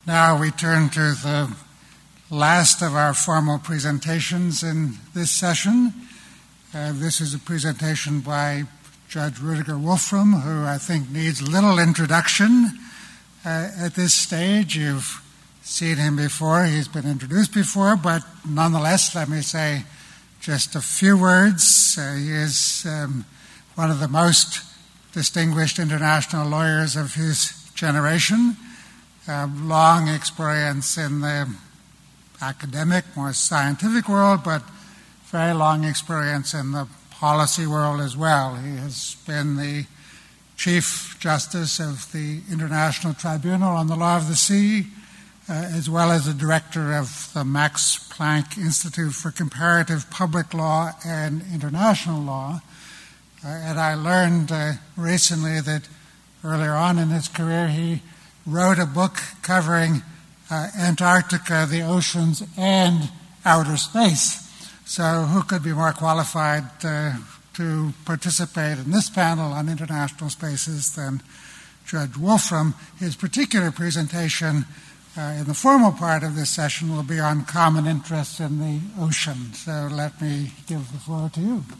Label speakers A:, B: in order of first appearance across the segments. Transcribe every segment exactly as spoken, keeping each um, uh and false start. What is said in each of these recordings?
A: now we turn to the last of our formal presentations in this session. Uh, this is a presentation by Judge Rudiger Wolfram, who I think needs little introduction uh, at this stage. You've seen him before, he's been introduced before, but nonetheless, let me say just a few words. Uh, he is um, one of the most distinguished international lawyers of his generation. Uh, long experience in the academic, more scientific world, but very long experience in the policy world as well. He has been the Chief Justice of the International Tribunal on the Law of the Sea, uh, as well as the Director of the Max Planck Institute for Comparative Public Law and International Law. Uh, and I learned uh, recently that earlier on in his career he wrote a book covering uh, Antarctica, the oceans, and outer space. So who could be more qualified uh, to participate in this panel on international spaces than Judge Wolfram? His particular presentation uh, in the formal part of this session will be on common interests in the ocean. So let me give the floor to you.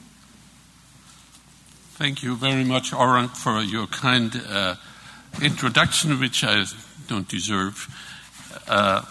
B: Thank you very much, Oren, for your kind uh, introduction, which I don't deserve. Uh,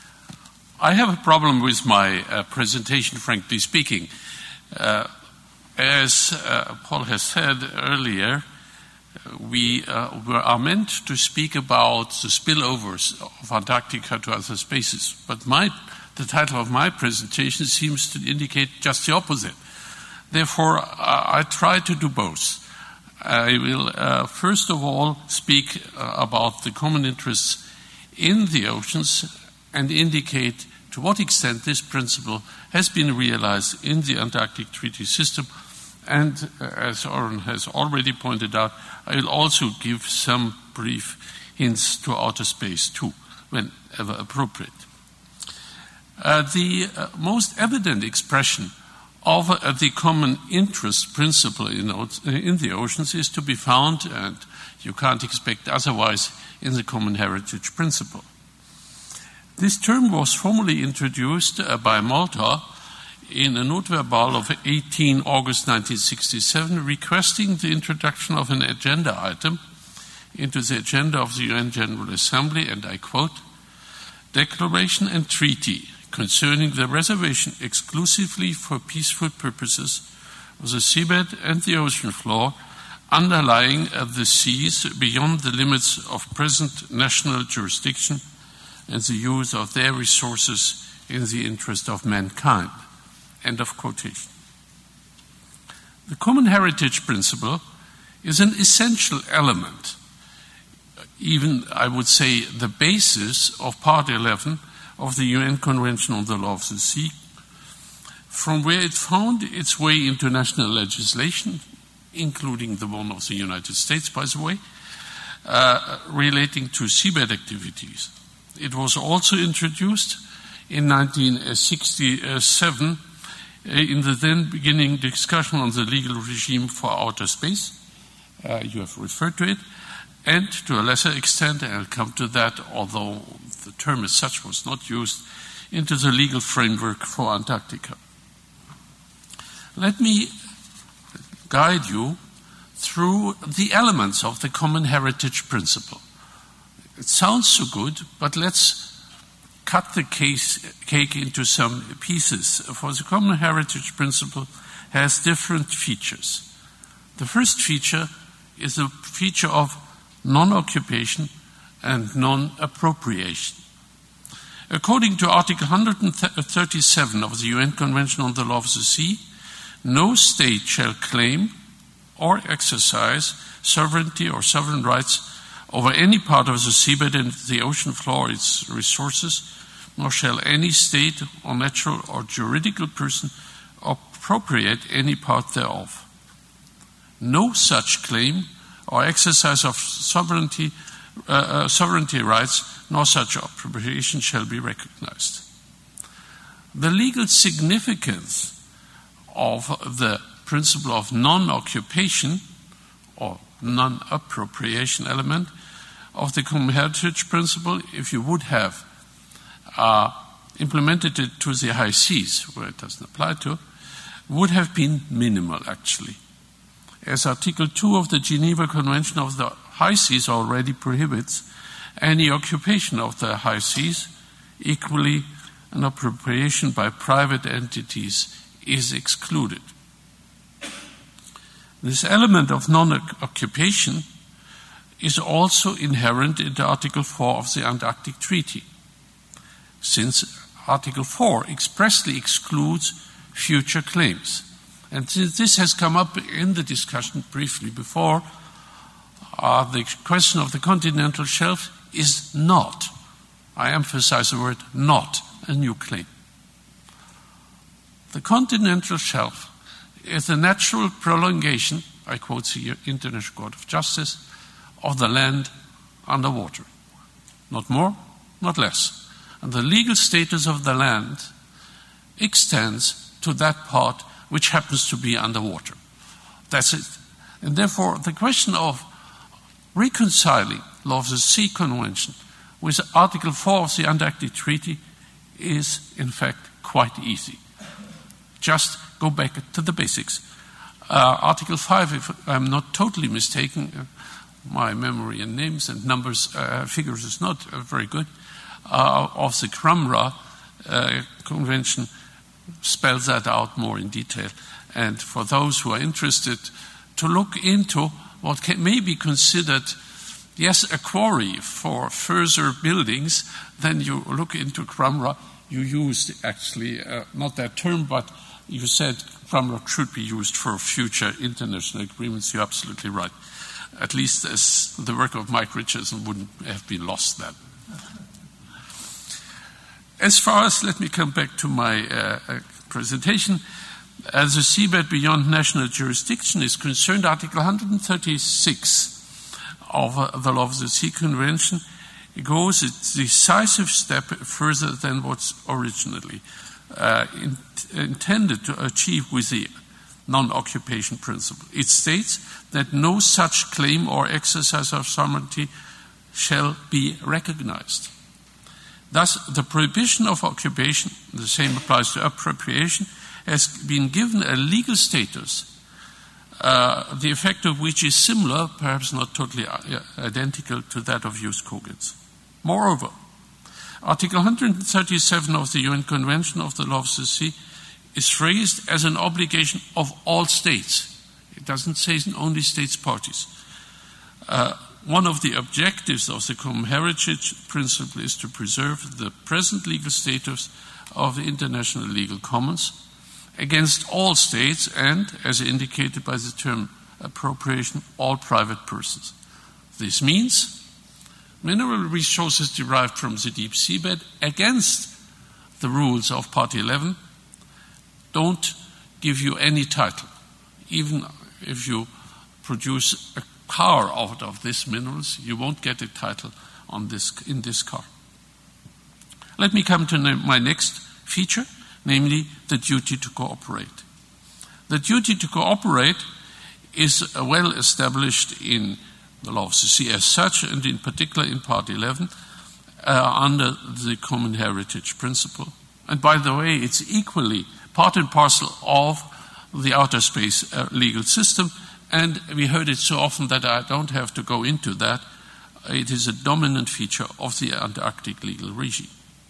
B: I have a problem with my uh, presentation, frankly speaking. Uh, as uh, Paul has said earlier, we uh, were, are meant to speak about the spillovers of Antarctica to other spaces. But my, the title of my presentation seems to indicate just the opposite. Therefore, uh, I try to do both. I will uh, first of all speak uh, about the common interests in the oceans and indicate to what extent this principle has been realized in the Antarctic Treaty System. And uh, as Oren has already pointed out, I will also give some brief hints to outer space too, whenever appropriate. Uh, the uh, most evident expression of uh, the common interest principle in, in the oceans is to be found, and you can't expect otherwise, in the common heritage principle. This term was formally introduced uh, by Malta in a note verbal of eighteenth August nineteen sixty-seven, requesting the introduction of an agenda item into the agenda of the U N General Assembly, and I quote, "Declaration and treaty concerning the reservation exclusively for peaceful purposes of the seabed and the ocean floor underlying uh, the seas beyond the limits of present national jurisdiction and the use of their resources in the interest of mankind." End of quotation. The common heritage principle is an essential element, even I would say the basis of Part eleven of the U N Convention on the Law of the Sea, from where it found its way into national legislation, including the one of the United States, by the way, uh, relating to seabed activities. It was also introduced in nineteen sixty-seven in the then beginning discussion on the legal regime for outer space. Uh, you have referred to it. And to a lesser extent, and I'll come to that, although the term as such was not used, into the legal framework for Antarctica. Let me guide you through the elements of the common heritage principle. It sounds so good, but let's cut the case, cake into some pieces. For the common heritage principle has different features. The first feature is a feature of non-occupation and non-appropriation. According to Article one hundred thirty-seven of the U N Convention on the Law of the Sea, no state shall claim or exercise sovereignty or sovereign rights over any part of the seabed and the ocean floor or its resources, nor shall any state or natural or juridical person appropriate any part thereof. No such claim or exercise of sovereignty, uh, uh, sovereignty rights, nor such appropriation shall be recognized. The legal significance of the principle of non-occupation or non-appropriation element of the common heritage principle, if you would have uh, implemented it to the high seas, where it doesn't apply to, would have been minimal, actually. As Article two of the Geneva Convention of the High Seas already prohibits, any occupation of the high seas, equally an appropriation by private entities, is excluded. This element of non-occupation is also inherent in Article four of the Antarctic Treaty, since Article four expressly excludes future claims. And since this has come up in the discussion briefly before, uh, the question of the continental shelf is not, I emphasize the word not, a new claim. The continental shelf is the natural prolongation, I quote the International Court of Justice, of the land underwater. Not more, not less. And the legal status of the land extends to that part which happens to be underwater. That's it. And therefore, the question of reconciling Law of the Sea Convention with Article four of the Antarctic Treaty is, in fact, quite easy. Just go back to the basics. Uh, Article five, if I'm not totally mistaken, uh, my memory and names and numbers, uh, figures is not uh, very good, uh, of the CRUMRA uh, Convention spells that out more in detail. And for those who are interested to look into what can, may be considered, yes, a quarry for further buildings, then you look into CRUMRA. You used actually, uh, not that term, but you said CRUMRA should be used for future international agreements. You're absolutely right. At least as the work of Mike Richardson wouldn't have been lost then. As far as, let me come back to my uh, uh, presentation, as the seabed beyond national jurisdiction is concerned, Article one hundred thirty-six of uh, the Law of the Sea Convention goes a decisive step further than what's originally uh, in, intended to achieve with the non-occupation principle. It states that no such claim or exercise of sovereignty shall be recognized. Thus, the prohibition of occupation, the same applies to appropriation, has been given a legal status, uh, the effect of which is similar, perhaps not totally identical, to that of jus cogens. Moreover, Article one hundred thirty-seven of the U N Convention of the Law of the Sea is phrased as an obligation of all states. It doesn't say only states parties. Uh, One of the objectives of the common heritage principle is to preserve the present legal status of the international legal commons against all states and, as indicated by the term appropriation, all private persons. This means mineral resources derived from the deep seabed against the rules of Part eleven don't give you any title, even if you produce a car out of these minerals, you won't get a title on this, in this car. Let me come to my next feature, namely the duty to cooperate. The duty to cooperate is well established in the Law of the Sea as such, and in particular in Part eleven, uh, under the common heritage principle. And by the way, it's equally part and parcel of the outer space uh, legal system. And we heard it so often that I don't have to go into that. It is a dominant feature of the Antarctic legal regime.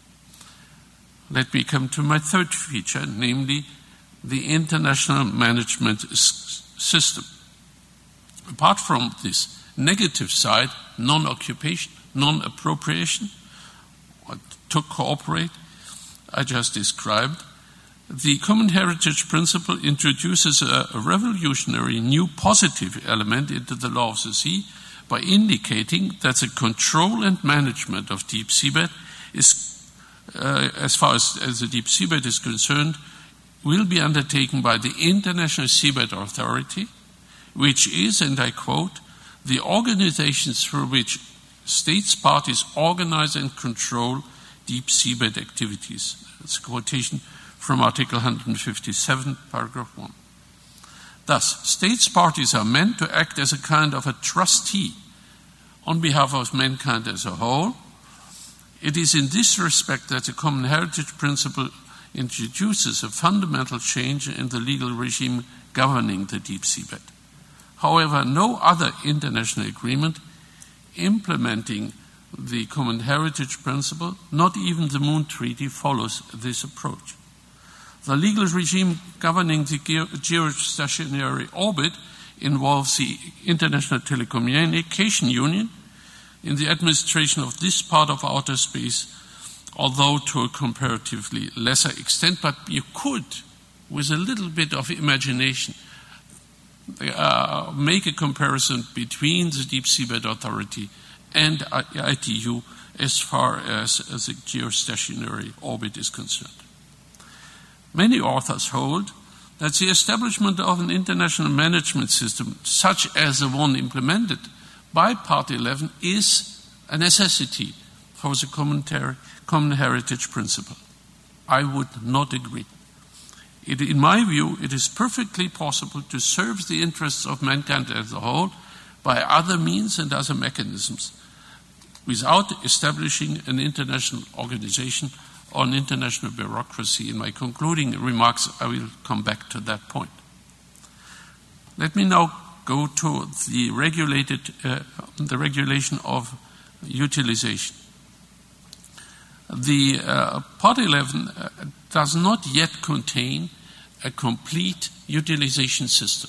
B: Let me come to my third feature, namely the international management s- system. Apart from this negative side, non-occupation, non-appropriation, or to cooperate, I just described, the common heritage principle introduces a, a revolutionary new positive element into the Law of the Sea by indicating that the control and management of deep seabed is, uh, as far as, as the deep seabed is concerned, will be undertaken by the International Seabed Authority, which is, and I quote, the organizations through which states parties organize and control deep seabed activities. That's a quotation from Article one hundred fifty-seven, paragraph one. Thus, states parties are meant to act as a kind of a trustee on behalf of mankind as a whole. It is in this respect that the Common Heritage Principle introduces a fundamental change in the legal regime governing the deep seabed. However, no other international agreement implementing the Common Heritage Principle, not even the Moon Treaty, follows this approach. The legal regime governing the geostationary orbit involves the International Telecommunication Union in the administration of this part of outer space, although to a comparatively lesser extent, but you could, with a little bit of imagination, uh, make a comparison between the Deep Seabed Authority and I T U as far as, as the geostationary orbit is concerned. Many authors hold that the establishment of an international management system, such as the one implemented by Part eleven, is a necessity for the Common Heritage Principle. I would not agree. It, in my view, it is perfectly possible to serve the interests of mankind as a whole by other means and other mechanisms, without establishing an international organization or an international bureaucracy. In my concluding remarks, I will come back to that point. Let me now go to the regulated, uh, the regulation of utilization. The uh, Part eleven uh, does not yet contain a complete utilization system.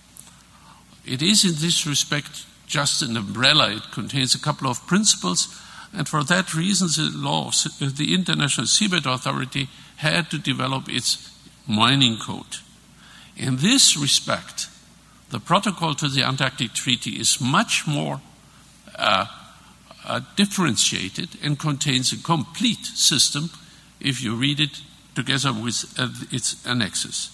B: It is in this respect just an umbrella. It contains a couple of principles, and for that reason the law of the International Seabed Authority had to develop its mining code. In this respect, the protocol to the Antarctic Treaty is much more uh, uh, differentiated and contains a complete system if you read it together with uh, its annexes.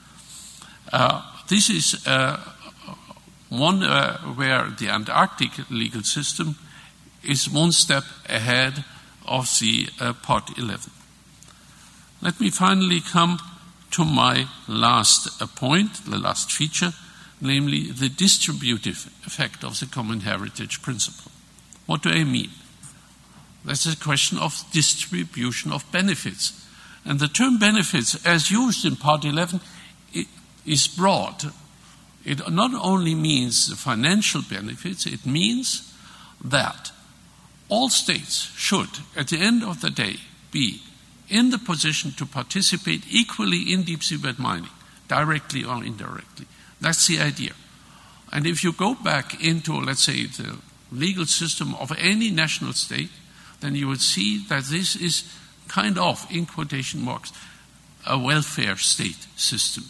B: Uh, this is uh, one uh, where the Antarctic legal system is one step ahead of the uh, Part eleven. Let me finally come to my last uh, point, the last feature, namely the distributive effect of the Common Heritage Principle. What do I mean? That's a question of distribution of benefits. And the term benefits, as used in Part eleven, is broad. It not only means the financial benefits, it means that all states should, at the end of the day, be in the position to participate equally in deep seabed mining, directly or indirectly. That's the idea. And if you go back into, let's say, the legal system of any national state, then you would see that this is kind of, in quotation marks, a welfare state system.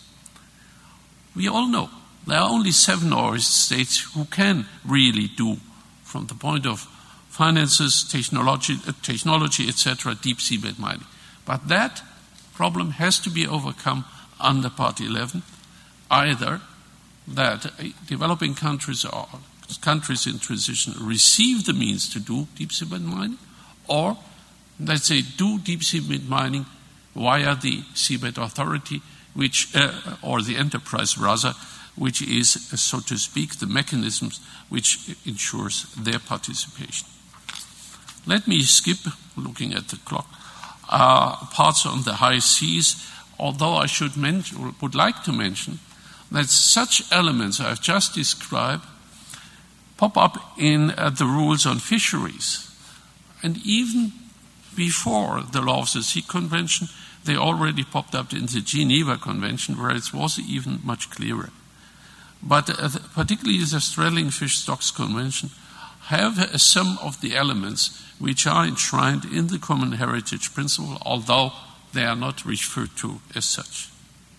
B: We all know there are only seven or eight states who can really do, from the point of finances, technology, uh, technology, et cetera, deep seabed mining. But that problem has to be overcome under Part eleven, either that uh, developing countries or countries in transition receive the means to do deep seabed mining, or, let's say, do deep seabed mining via the Seabed Authority, which, uh, or the enterprise rather, which is, so to speak, the mechanisms which ensures their participation. Let me skip, looking at the clock, uh, parts on the high seas, although I should mention, would like to mention that such elements I've just described pop up in uh, the rules on fisheries. And even before the Law of the Sea Convention, they already popped up in the Geneva Convention, where it was even much clearer. But uh, particularly the Australian Fish Stocks Convention have uh, some of the elements which are enshrined in the Common Heritage Principle, although they are not referred to as such.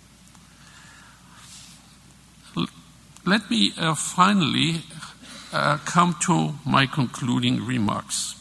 B: L- let me uh, finally uh, come to my concluding remarks.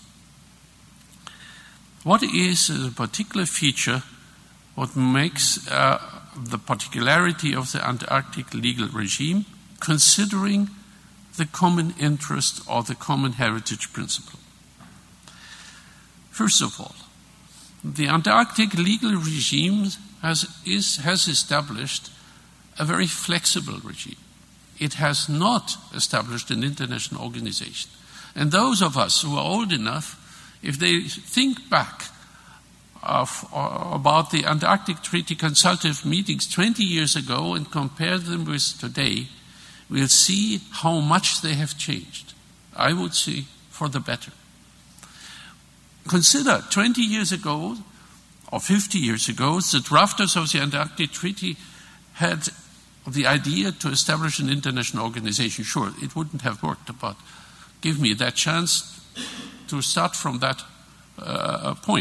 B: What is a particular feature, what makes uh, the particularity of the Antarctic legal regime, considering the common interest or the Common Heritage Principle? First of all, the Antarctic legal regime has, is, has established a very flexible regime. It has not established an international organization. And those of us who are old enough, if they think back of, uh, about the Antarctic Treaty consultative meetings twenty years ago and compare them with today, we'll see how much they have changed. I would say for the better. Consider twenty years ago, or fifty years ago, the drafters of the Antarctic Treaty had the idea to establish an international organization. Sure, it wouldn't have worked, but give me that chance to start from that uh, point.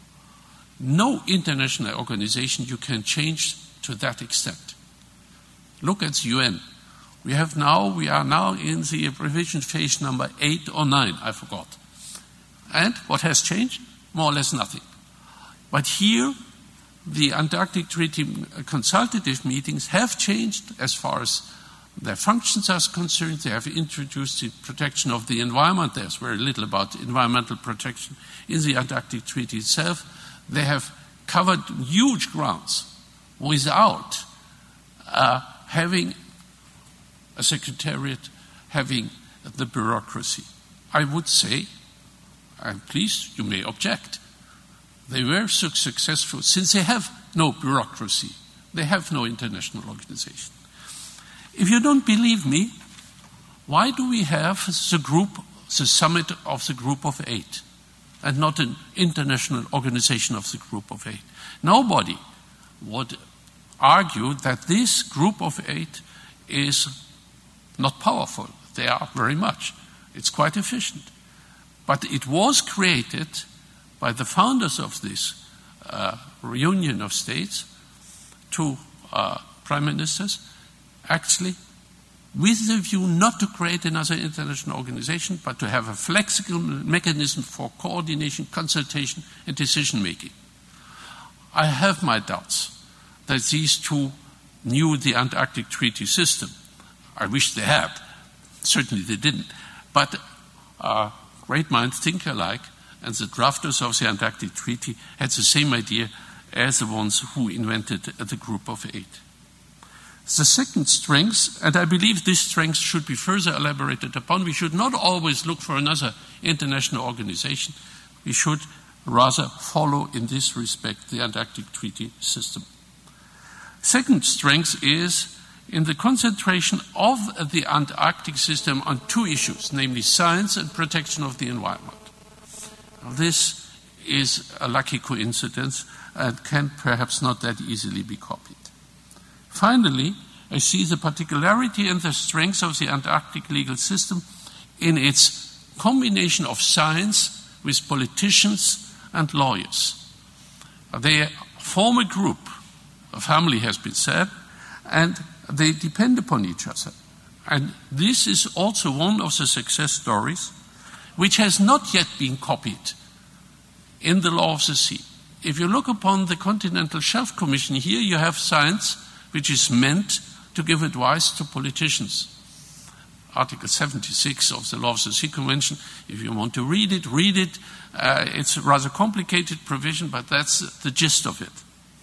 B: No international organization you can change to that extent. Look at the U N. We have now, we are now in the revision phase number eight or nine, I forgot. And what has changed? More or less nothing. But here, the Antarctic Treaty consultative meetings have changed as far as their functions are concerned. They have introduced the protection of the environment. There's very little about environmental protection in the Antarctic Treaty itself. They have covered huge grounds without uh, having a secretariat, having the bureaucracy. I would say, and please, you may object, they were so successful since they have no bureaucracy. They have no international organization. If you don't believe me, why do we have the group, the summit of the Group of Eight, and not an international organization of the Group of Eight? Nobody would argue that this Group of Eight is not powerful. They are very much. It's quite efficient. But it was created by the founders of this uh, reunion of states, two uh, prime ministers, actually with the view not to create another international organization, but to have a flexible mechanism for coordination, consultation, and decision-making. I have my doubts that these two knew the Antarctic Treaty system. I wish they had. Certainly they didn't. But uh, great minds think alike, and the drafters of the Antarctic Treaty had the same idea as the ones who invented the Group of Eight. The second strength, and I believe this strength should be further elaborated upon, we should not always look for another international organization. We should rather follow in this respect the Antarctic Treaty system. Second strength is in the concentration of the Antarctic system on two issues, namely science and protection of the environment. Now, this is a lucky coincidence and can perhaps not that easily be copied. Finally, I see the particularity and the strength of the Antarctic legal system in its combination of science with politicians and lawyers. They form a group, a family has been said, and they depend upon each other. And this is also one of the success stories which has not yet been copied in the law of the sea. If you look upon the Continental Shelf Commission, here you have science which is meant to give advice to politicians. Article seventy-six of the Law of the Sea Convention, if you want to read it, read it. Uh, it's a rather complicated provision, but that's the gist of it.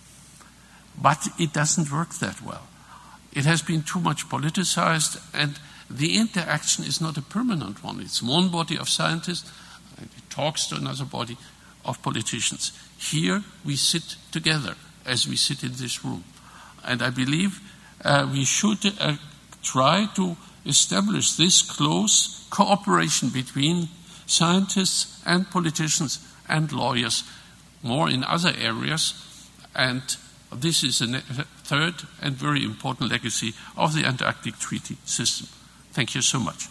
B: But it doesn't work that well. It has been too much politicized, and the interaction is not a permanent one. It's one body of scientists, and it talks to another body of politicians. Here we sit together, as we sit in this room. And I believe uh, we should uh, try to establish this close cooperation between scientists and politicians and lawyers, more in other areas. And this is a third and very important legacy of the Antarctic Treaty system. Thank you so much.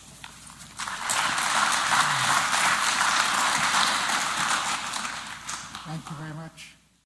A: Thank you very much.